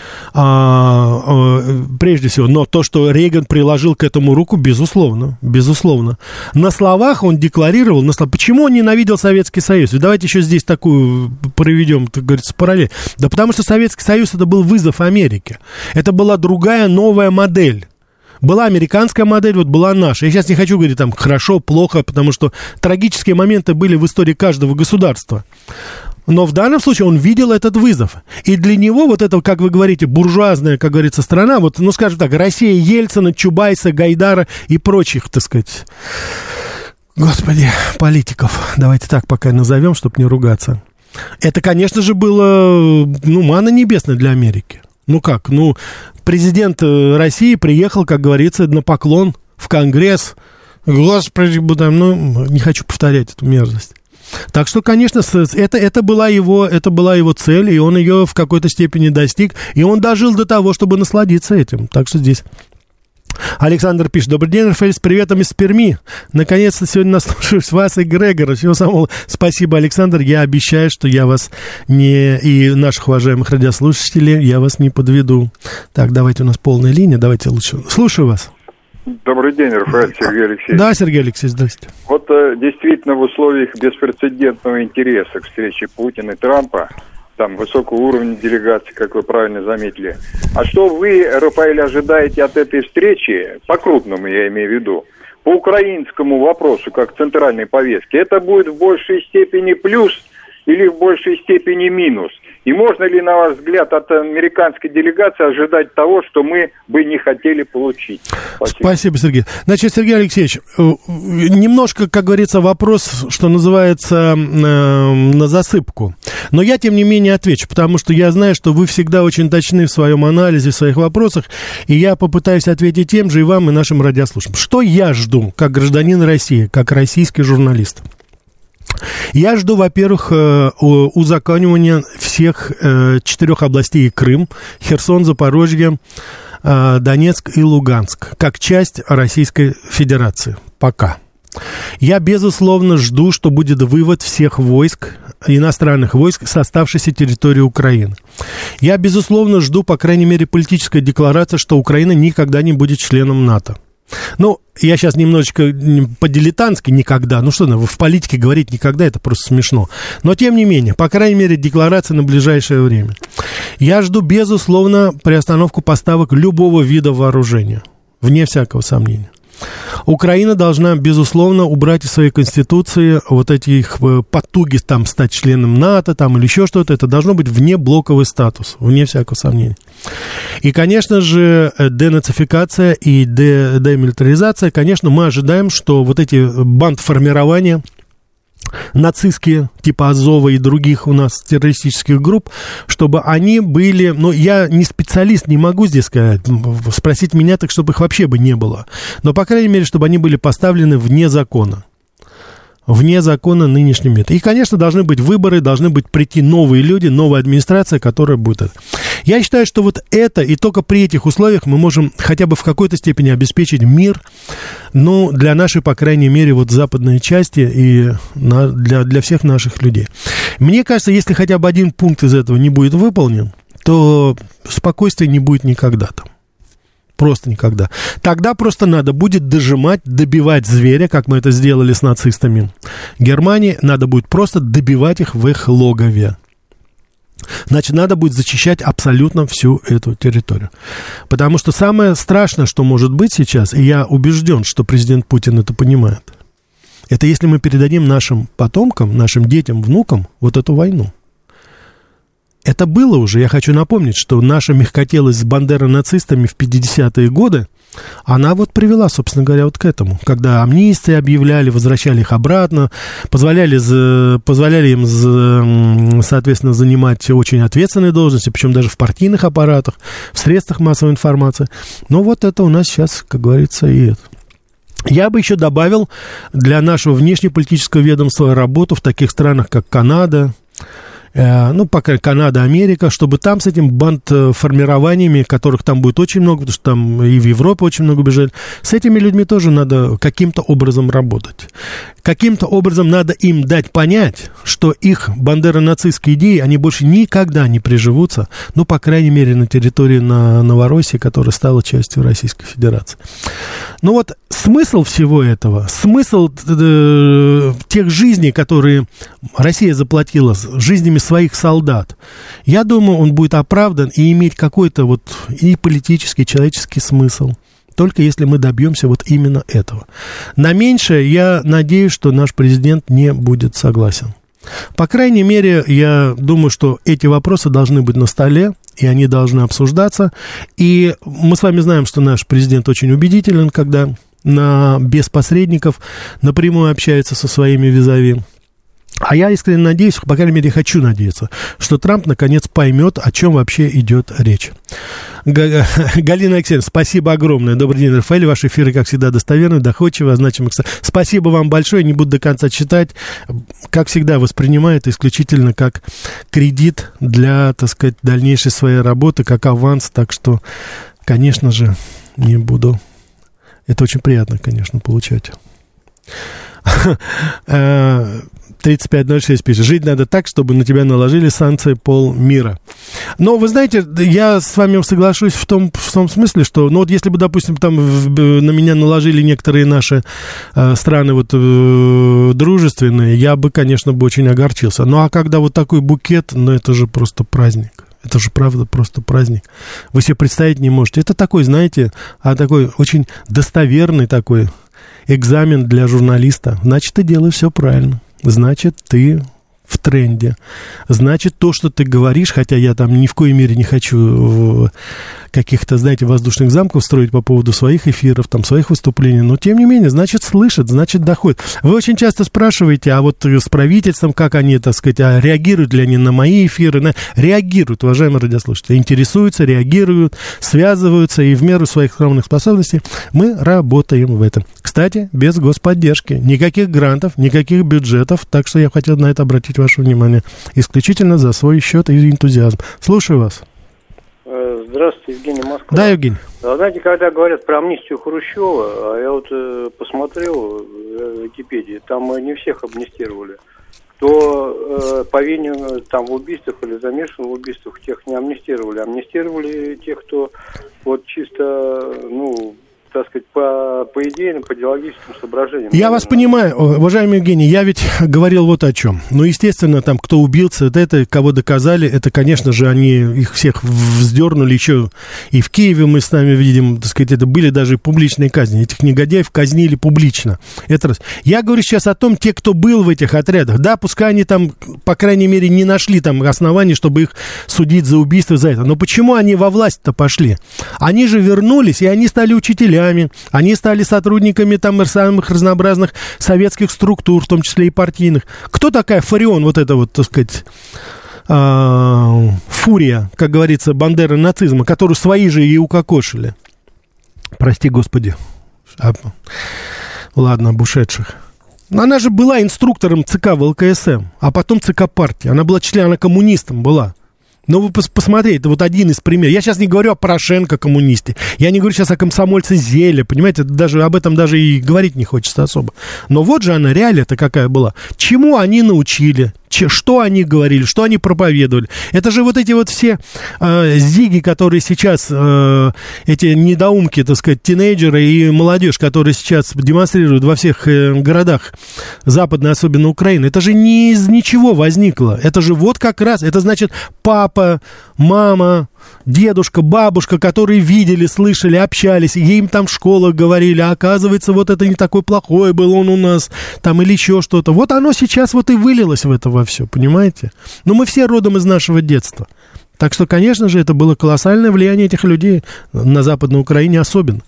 а, а, прежде всего. Но то, что Рейган приложил к этому руку, безусловно, безусловно. На словах он декларировал, на слов... почему он ненавидел Советский Союз? Давайте еще здесь такую проведем, как говорится, параллель. Да потому что Советский Союз — это был вызов Америке. Это была другая, новая модель. Была американская модель, вот была наша. Я сейчас не хочу говорить там хорошо, плохо, потому что трагические моменты были в истории каждого государства. Но в данном случае он видел этот вызов. И для него вот это, как вы говорите, буржуазная, как говорится, страна, вот, ну, скажем так, Россия Ельцина, Чубайса, Гайдара и прочих, так сказать, господи, политиков, давайте так пока назовем, чтобы не ругаться. Это, конечно же, было, ну, манна небесная для Америки. Ну как, ну, президент России приехал, как говорится, на поклон в Конгресс. Господи, ну, не хочу повторять эту мерзость. Так что, конечно, это, это, была его, это была его цель, и он ее в какой-то степени достиг, и он дожил до того, чтобы насладиться этим. Так что здесь... Александр пишет: добрый день, Рафаэль, с приветом из Перми. Наконец-то сегодня наслушаюсь вас и Грегора. Всего самого спасибо, Александр. Я обещаю, что я вас не... И наших уважаемых радиослушателей я вас не подведу. Так, давайте, у нас полная линия. Давайте лучше... Слушаю вас. Добрый день, Рафаэль, Сергей Алексеевич. Да, Сергей Алексеевич, здравствуйте. Вот э, действительно в условиях беспрецедентного интереса к встрече Путина и Трампа, там высокого уровня делегации, как вы правильно заметили. А что вы, Рафаэль, ожидаете от этой встречи, по-крупному я имею в виду, по украинскому вопросу, как центральной повестке? Это будет в большей степени плюс или в большей степени минус? И можно ли, на ваш взгляд, от американской делегации ожидать того, что мы бы не хотели получить? Спасибо. Спасибо, Сергей. Значит, Сергей Алексеевич, немножко, как говорится, вопрос, что называется, на засыпку. Но я, тем не менее, отвечу, потому что я знаю, что вы всегда очень точны в своем анализе, в своих вопросах, и я попытаюсь ответить тем же и вам, и нашим радиослушателям. Что я жду, как гражданин России, как российский журналист? Я жду, во-первых, узаконивания всех четырех областей: Крым, Херсон, Запорожье, Донецк и Луганск, как часть Российской Федерации. Пока. Я, безусловно, жду, что будет вывод всех войск, иностранных войск с оставшейся территории Украины. Я, безусловно, жду, по крайней мере, политической декларации, что Украина никогда не будет членом НАТО. Ну, я сейчас немножечко по-дилетантски никогда, ну что, в политике говорить никогда, это просто смешно. Но, тем не менее, по крайней мере, декларация на ближайшее время. Я жду, безусловно, приостановку поставок любого вида вооружения, вне всякого сомнения. Украина должна, безусловно, убрать из своей конституции вот эти их потуги там стать членом НАТО там, или еще что-то. Это должно быть внеблоковый статус, вне всякого сомнения. И, конечно же, денацификация и де- демилитаризация. Конечно, мы ожидаем, что вот эти бандформирования нацистские, типа Азова и других у нас террористических групп, чтобы они были, ну, я не специалист, не могу здесь сказать, спросить меня, так чтобы их вообще бы не было, но, по крайней мере, чтобы они были поставлены вне закона. Вне закона нынешним методом. И, конечно, должны быть выборы, должны быть прийти новые люди, новая администрация, которая будет это. Я считаю, что вот это, и только при этих условиях мы можем хотя бы в какой-то степени обеспечить мир, ну, для нашей, по крайней мере, вот западной части и на, для, для всех наших людей. Мне кажется, если хотя бы один пункт из этого не будет выполнен, то спокойствия не будет никогда там. Просто никогда. Тогда просто надо будет дожимать, добивать зверя, как мы это сделали с нацистами Германии. Надо будет просто добивать их в их логове. Значит, надо будет зачищать абсолютно всю эту территорию. Потому что самое страшное, что может быть сейчас, и я убежден, что президент Путин это понимает, это если мы передадим нашим потомкам, нашим детям, внукам вот эту войну. Это было уже, я хочу напомнить, что наша мягкотелость с бандеро-нацистами в пятидесятые годы, она вот привела, собственно говоря, вот к этому. Когда амнистии объявляли, возвращали их обратно, позволяли, позволяли им, соответственно, занимать очень ответственные должности, причем даже в партийных аппаратах, в средствах массовой информации. Но вот это у нас сейчас, как говорится, и это. Я бы еще добавил для нашего внешнеполитического ведомства работу в таких странах, как Канада, ну, пока Канада, Америка, чтобы там с этим бандформированиями, которых там будет очень много, потому что там и в Европе очень много бежали, с этими людьми тоже надо каким-то образом работать. Каким-то образом надо им дать понять, что их бандеро-нацистские идеи, они больше никогда не приживутся, ну, по крайней мере, на территории на Новороссии, которая стала частью Российской Федерации. Ну вот смысл всего этого, смысл э, тех жизней, которые Россия заплатила жизнями своих солдат, я думаю, он будет оправдан и иметь какой-то вот и политический, и человеческий смысл. Только если мы добьемся вот именно этого. На меньшее я надеюсь, что наш президент не будет согласен. По крайней мере, я думаю, что эти вопросы должны быть на столе, и они должны обсуждаться. И мы с вами знаем, что наш президент очень убедителен, когда на, без посредников напрямую общается со своими визави. А я искренне надеюсь, по крайней мере, хочу надеяться, что Трамп наконец поймет, о чем вообще идет речь. Г- Галина Алексеевна, спасибо огромное. Добрый день, Рафаэль. Ваши эфиры, как всегда, достоверны, доходчивы, значимы. Спасибо вам большое. Не буду до конца читать. Как всегда, воспринимаю это исключительно как кредит для, так сказать, дальнейшей своей работы, как аванс. Так что, конечно же, не буду. Это очень приятно, конечно, получать. тридцать пять ноль шесть пишет. Жить надо так, чтобы на тебя наложили санкции полмира. Но, вы знаете, я с вами соглашусь в том, в том смысле, что, ну, вот если бы, допустим, там в, на меня наложили некоторые наши э, страны вот э, дружественные, я бы, конечно, бы очень огорчился. Ну, а когда вот такой букет, ну, это же просто праздник. Это же, правда, просто праздник. Вы себе представить не можете. Это такой, знаете, а такой очень достоверный такой экзамен для журналиста. Значит, ты делаешь все правильно. Значит, ты в тренде. Значит, то, что ты говоришь, хотя я там ни в коей мере не хочу каких-то, знаете, воздушных замков строить по поводу своих эфиров, там, своих выступлений, но, тем не менее, значит, слышат, значит, доходит. Вы очень часто спрашиваете, а вот с правительством, как они, так сказать, а реагируют ли они на мои эфиры? На... Реагируют, уважаемые радиослушатели, интересуются, реагируют, связываются, и в меру своих скромных способностей мы работаем в этом. Кстати, без господдержки, никаких грантов, никаких бюджетов, так что я хотел на это обратить ваше внимание. Исключительно за свой счет и энтузиазм. Слушаю вас. Здравствуйте, Евгений, Москва. Да, Евгений. Знаете, когда говорят про амнистию Хрущева, я вот э, посмотрел в Википедии, там не всех амнистировали. Кто э, повинен там в убийствах или замешан в убийствах, тех не амнистировали. Амнистировали тех, кто вот чисто, ну, так сказать, по, по идейным, по идеологическим соображениям. Я наверное. Вас понимаю, уважаемый Евгений, я ведь говорил вот о чем. Ну, естественно, там, кто убился, это, это кого доказали, это, конечно же, они их всех вздернули еще и в Киеве мы с нами видим, так сказать, это были даже публичные казни. Этих негодяев казнили публично. Это раз. Я говорю сейчас о том, те, кто был в этих отрядах, да, пускай они там, по крайней мере, не нашли там оснований, чтобы их судить за убийство, за это. Но почему они во власть-то пошли? Они же вернулись, и они стали учителями. Они стали сотрудниками там самых разнообразных советских структур, в том числе и партийных. Кто такая Фарион, вот эта вот, так сказать, э, фурия, как говорится, бандера нацизма, которую свои же и укокошили? Прости, Господи. А, ладно, об ушедших. Она же была инструктором ЦК ВЛКСМ, а потом ЦК партии. Она была членом коммунистом, была. Но вы пос- посмотрите, это вот один из примеров. Я сейчас не говорю о Порошенко коммунисте. Я не говорю сейчас о комсомольце Зеле. Понимаете, даже, об этом даже и говорить не хочется особо. Но вот же она, реалия-то какая была. Чему они научили? Че, что они говорили? Что они проповедовали? Это же вот эти вот все э, зиги, которые сейчас, э, эти недоумки, так сказать, тинейджеры и молодежь, которые сейчас демонстрируют во всех э, городах Западной, особенно Украины. Это же не из ничего возникло. Это же вот как раз, это значит папа, мама, дедушка, бабушка, которые видели, слышали, общались, и им там в школах говорили, а оказывается, вот это не такой плохой был он у нас, там, или еще что-то. Вот оно сейчас вот и вылилось в это во все, понимаете? Но мы все родом из нашего детства. Так что, конечно же, это было колоссальное влияние этих людей на Западной Украине особенно.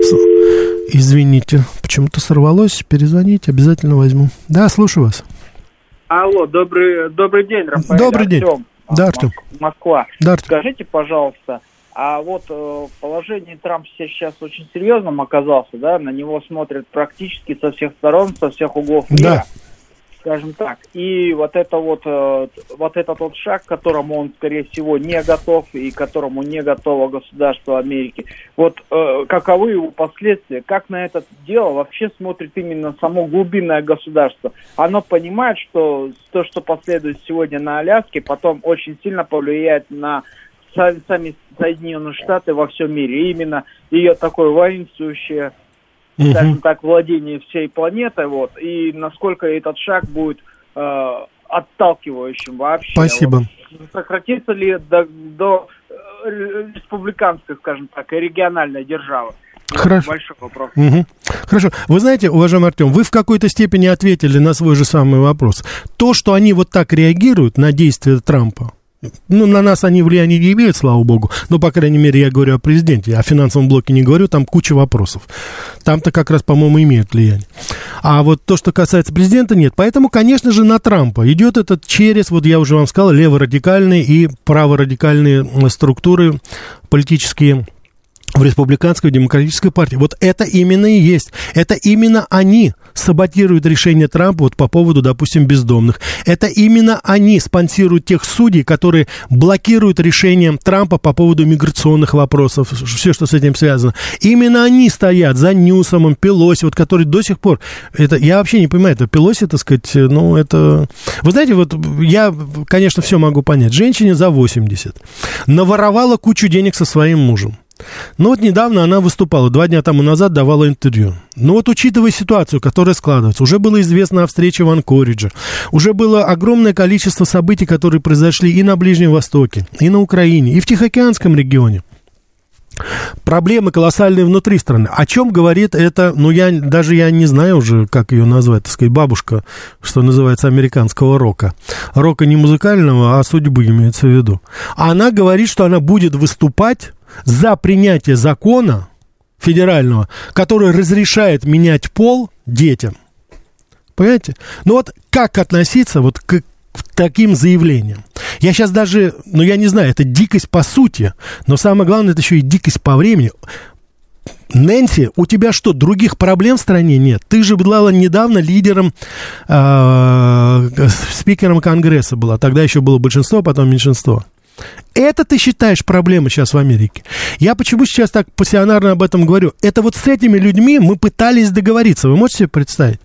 Извините, почему-то сорвалось, перезвоните, обязательно возьму. Да, слушаю вас. Алло, добрый, добрый день, Рафаэль. Добрый день. Артем. Да, Артем. Москва. Да, Артем. Скажите, пожалуйста, а вот э, положение Трампа сейчас очень серьезным оказался, да? На него смотрят практически со всех сторон, со всех углов мира. Да. скажем так. И вот это вот, э, вот этот вот шаг, к которому он, скорее всего, не готов и к которому не готово государство Америки. Вот э, каковы его последствия? Как на это дело вообще смотрит именно само глубинное государство? Оно понимает, что то, что последует сегодня на Аляске, потом очень сильно повлияет на сами Соединенные Штаты во всем мире. И именно ее такое воинствующее, uh-huh. скажем так, владение всей планетой, вот, и насколько этот шаг будет э, отталкивающим вообще. Спасибо. Вот, сократится ли до, до республиканской, скажем так, и региональной державы? Хорошо. Большой вопрос. Угу. Хорошо. Вы знаете, уважаемый Артем, вы в какой-то степени ответили на свой же самый вопрос. То, что они вот так реагируют на действия Трампа, ну, на нас они влияния не имеют, слава богу, но, по крайней мере, я говорю о президенте, о финансовом блоке не говорю, там куча вопросов. Там-то как раз, по-моему, имеют влияние. А вот то, что касается президента, нет. Поэтому, конечно же, на Трампа идет этот через, вот я уже вам сказал, леворадикальные и праворадикальные структуры политические в республиканской и демократической партии. Вот это именно и есть. Это именно они саботируют решение Трампа вот по поводу, допустим, бездомных. Это именно они спонсируют тех судей, которые блокируют решение Трампа по поводу миграционных вопросов, все, что с этим связано. Именно они стоят за Ньюсомом, Пелоси, вот который до сих пор... Это, я вообще не понимаю, это Пелоси, так сказать, ну, это... Вы знаете, вот я, конечно, все могу понять. Женщине за восемьдесят наворовала кучу денег со своим мужем. Ну вот недавно она выступала, два дня тому назад давала интервью. Ну вот учитывая ситуацию, которая складывается, уже было известно о встрече в Анкоридже, уже было огромное количество событий, которые произошли и на Ближнем Востоке, и на Украине, и в Тихоокеанском регионе. Проблемы колоссальные внутри страны. О чем говорит это, ну я даже я не знаю уже, как ее назвать, так сказать, бабушка, что называется, американского рока. Рока не музыкального, а судьбы имеется в виду. Она говорит, что она будет выступать за принятие закона федерального, который разрешает менять пол детям. Понимаете? Ну вот как относиться вот к таким заявлениям? Я сейчас даже, ну я не знаю, это дикость по сути, но самое главное, это еще и дикость по времени. Нэнси, у тебя что, других проблем в стране нет? Ты же была недавно лидером, э, спикером Конгресса была. Тогда еще было большинство, потом меньшинство. Это ты считаешь проблемой сейчас в Америке? Я почему сейчас так пассионарно об этом говорю? Это вот с этими людьми мы пытались договориться. Вы можете себе представить?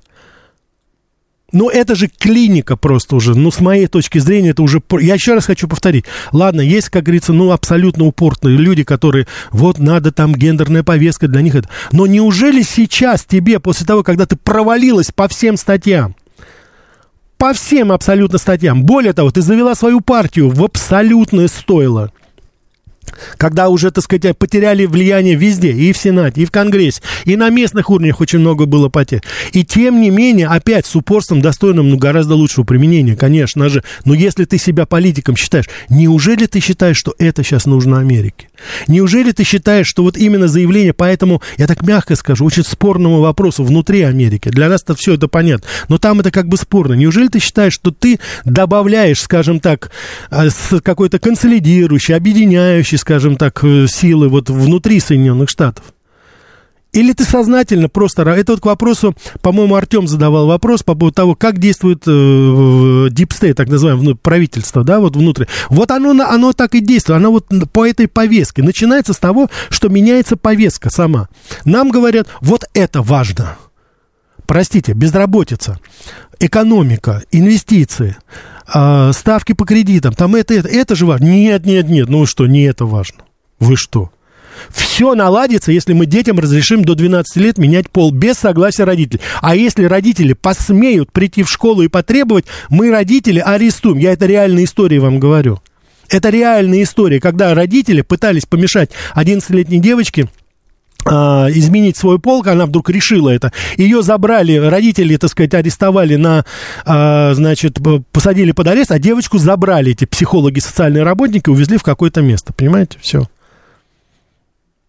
Ну, это же клиника просто уже. Ну, с моей точки зрения, это уже... Я еще раз хочу повторить. Ладно, есть, как говорится, ну, абсолютно упорные люди, которые... Вот, надо там гендерная повестка для них. Это. Но неужели сейчас тебе, после того, когда ты провалилась по всем статьям, по всем абсолютно статьям. Более того, ты завела свою партию в абсолютное стойло. Когда уже, так сказать, потеряли влияние везде, и в Сенате, и в Конгрессе, и на местных уровнях очень много было потерь. И тем не менее, опять с упорством, достойным, ну, гораздо лучшего применения, конечно же. Но если ты себя политиком считаешь, неужели ты считаешь, что это сейчас нужно Америке? Неужели ты считаешь, что вот именно заявление по этому, я так мягко скажу, очень спорному вопросу внутри Америки, для нас-то все это понятно, но там это как бы спорно. Неужели ты считаешь, что ты добавляешь, скажем так, какой-то консолидирующий, объединяющий, скажем так, силы вот внутри Соединенных Штатов? Или ты сознательно просто... Это вот к вопросу, по-моему, Артем задавал вопрос по поводу того, как действует э, Deep State, так называемое правительство, да, вот внутри. Вот оно, оно так и действует, оно вот по этой повестке. Начинается с того, что меняется повестка сама. Нам говорят, вот это важно. Простите, безработица, экономика, инвестиции, э, ставки по кредитам, там это, это, это же важно. Нет, нет, нет, ну что, не это важно. Вы что? Все наладится, если мы детям разрешим до двенадцати лет менять пол без согласия родителей. А если родители посмеют прийти в школу и потребовать, мы, родители, арестуем. Я это реальная история вам говорю. Это реальная история, когда родители пытались помешать одиннадцатилетней девочке а, изменить свой пол, она вдруг решила это. Ее забрали, родители, так сказать, арестовали на, а, значит, посадили под арест, а девочку забрали эти психологи, социальные работники, увезли в какое-то место. Понимаете? Все.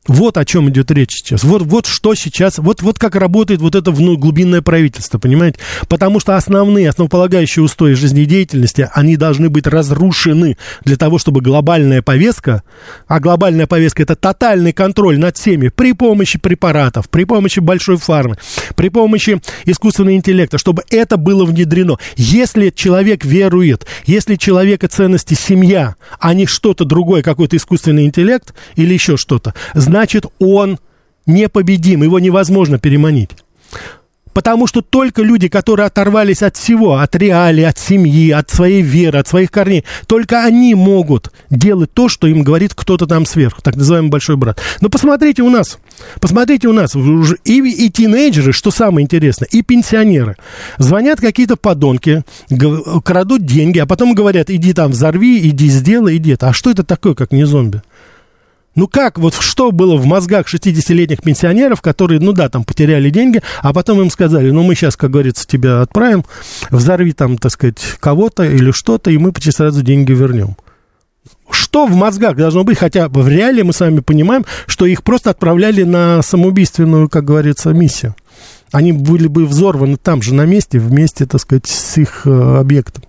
Вот о чем идет речь сейчас. Вот, вот что сейчас, вот, вот как работает вот это вну, глубинное правительство, понимаете? Потому что основные, основополагающие устои жизнедеятельности, они должны быть разрушены для того, чтобы глобальная повестка, а глобальная повестка — это тотальный контроль над всеми при помощи препаратов, при помощи большой фармы, при помощи искусственного интеллекта, чтобы это было внедрено. Если человек верует, если человека ценности семья, а не что-то другое, какой-то искусственный интеллект или еще что-то, значит, он непобедим, его невозможно переманить. Потому что только люди, которые оторвались от всего, от реалий, от семьи, от своей веры, от своих корней, только они могут делать то, что им говорит кто-то там сверху, так называемый большой брат. Но посмотрите у нас, посмотрите у нас, и, и тинейджеры, что самое интересное, и пенсионеры. Звонят какие-то подонки, крадут деньги, а потом говорят: иди там взорви, иди сделай, иди это. А что это такое, как не зомби? Ну как, вот что было в мозгах шестидесятилетних пенсионеров, которые, ну да, там потеряли деньги, а потом им сказали: ну мы сейчас, как говорится, тебя отправим, взорви там, так сказать, кого-то или что-то, и мы почти сразу деньги вернем. Что в мозгах должно быть? Хотя в реалии мы с вами понимаем, что их просто отправляли на самоубийственную, как говорится, миссию. Они были бы взорваны там же на месте, вместе, так сказать, с их э, объектом.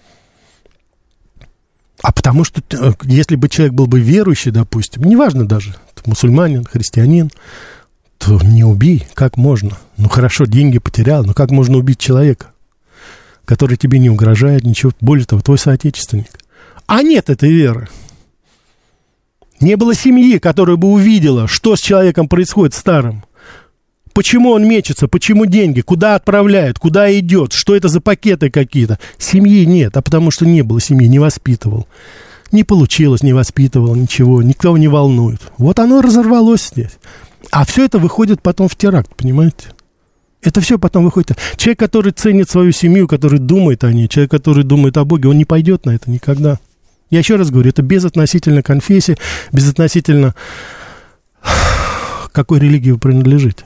А потому что, если бы человек был бы верующий, допустим, неважно даже, мусульманин, христианин, то не убей, как можно? Ну, хорошо, деньги потерял, но как можно убить человека, который тебе не угрожает, ничего, более того, твой соотечественник? А нет этой веры. Не было семьи, которая бы увидела, что с человеком происходит старым. Почему он мечется, почему деньги, куда отправляют, куда идет, что это за пакеты какие-то. Семьи нет, а потому что не было семьи, не воспитывал. Не получилось, не воспитывал, ничего, никого не волнует. Вот оно разорвалось здесь. А все это выходит потом в теракт, понимаете? Это все потом выходит. Человек, который ценит свою семью, который думает о ней, человек, который думает о Боге, он не пойдет на это никогда. Я еще раз говорю, это безотносительно конфессии, безотносительно какой религии вы принадлежите.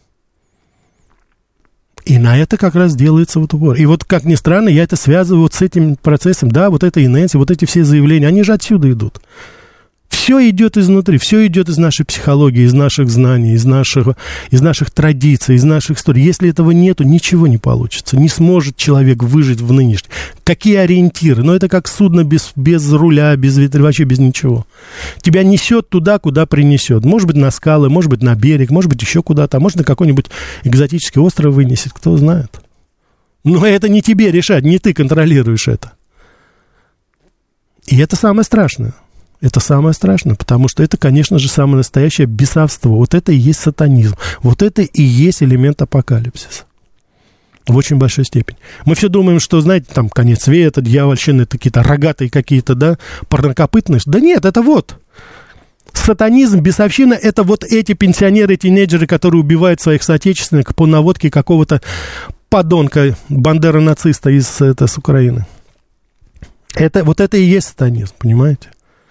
И на это как раз делается вот упор. И вот, как ни странно, я это связываю вот с этим процессом. Да, вот это и Нэнси, вот эти все заявления, они же отсюда идут. Все идет изнутри, все идет из нашей психологии, из наших знаний, из наших, из наших традиций, из наших историй. Если этого нету, ничего не получится. Не сможет человек выжить в нынешнем. Какие ориентиры? Ну, это как судно без, без руля, без ветра, вообще без ничего. Тебя несет туда, куда принесет. Может быть, на скалы, может быть, на берег, может быть, еще куда-то. Может, на какой-нибудь экзотический остров вынесет, кто знает. Но это не тебе решать, не ты контролируешь это. И это самое страшное. Это самое страшное, потому что это, конечно же, самое настоящее бесовство. Вот это и есть сатанизм. Вот это и есть элемент апокалипсиса. В очень большой степени. Мы все думаем, что, знаете, там, конец света, дьявольщины, это какие-то рогатые какие-то, да, парнокопытные. Да нет, это вот. Сатанизм, бесовщина, это вот эти пенсионеры, тинейджеры, которые убивают своих соотечественников по наводке какого-то подонка, бандера-нациста из, это, с Украины. Это, вот это и есть сатанизм, понимаете?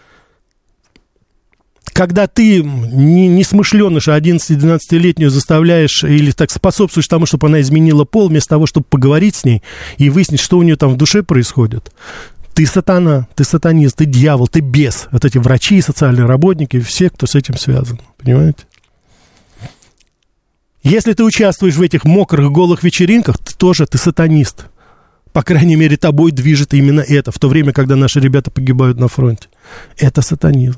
Когда ты не, не смышленыш, а одиннадцати-двенадцатилетнюю заставляешь или так способствуешь тому, чтобы она изменила пол, вместо того, чтобы поговорить с ней и выяснить, что у нее там в душе происходит, ты сатана, ты сатанист, ты дьявол, ты бес. Вот эти врачи, социальные работники, все, кто с этим связан, понимаете? Если ты участвуешь в этих мокрых, голых вечеринках, ты тоже, ты сатанист. По крайней мере, тобой движет именно это, в то время, когда наши ребята погибают на фронте. Это сатанизм.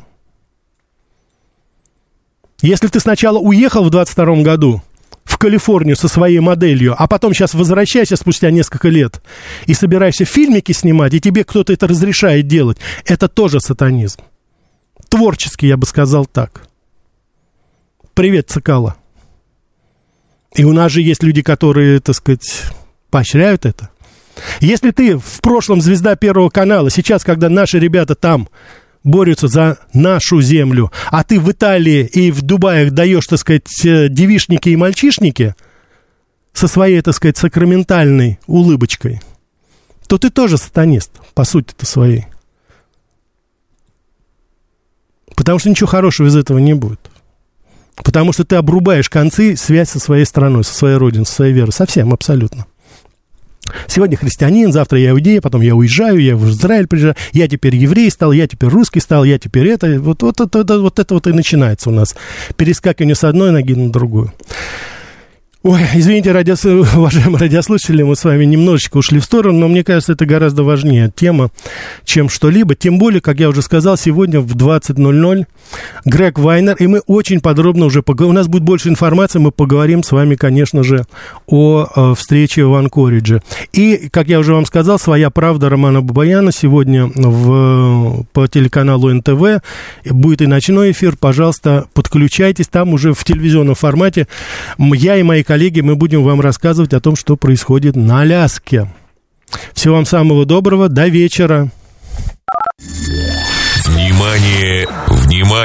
Если ты сначала уехал в двадцать втором году в Калифорнию со своей моделью, а потом сейчас возвращаешься спустя несколько лет и собираешься фильмики снимать, и тебе кто-то это разрешает делать, это тоже сатанизм. Творческий, я бы сказал так. Привет, Цикало. И у нас же есть люди, которые, так сказать, поощряют это. Если ты в прошлом звезда Первого канала, сейчас, когда наши ребята там борются за нашу землю, а ты в Италии и в Дубае даешь, так сказать, девишники и мальчишники со своей, так сказать, сакраментальной улыбочкой, то ты тоже сатанист, по сути-то своей. Потому что ничего хорошего из этого не будет. Потому что ты обрубаешь концы, связь со своей страной, со своей родиной, со своей верой. Совсем, абсолютно. Сегодня христианин, завтра я иудей, потом я уезжаю, я в Израиль приезжаю, я теперь еврей стал, я теперь русский стал, я теперь это. Вот, вот, вот, вот, вот это вот и начинается у нас. Перескакивание с одной ноги на другую. Ой, извините, радиос... уважаемые радиослушатели, мы с вами немножечко ушли в сторону, но мне кажется, это гораздо важнее тема, чем что-либо. Тем более, как я уже сказал, сегодня в двадцать ноль ноль Грег Вайнер, и мы очень подробно уже поговорим. У нас будет больше информации, мы поговорим с вами, конечно же, о, о встрече в Анкоридже. И, как я уже вам сказал, «Своя правда» Романа Бабаяна сегодня в, по телеканалу эн тэ вэ. Будет и ночной эфир, пожалуйста, подключайтесь, там уже в телевизионном формате. Я и мои коллеги, мы будем вам рассказывать о том, что происходит на Аляске. Всего вам самого доброго, до вечера. Внимание, внимание!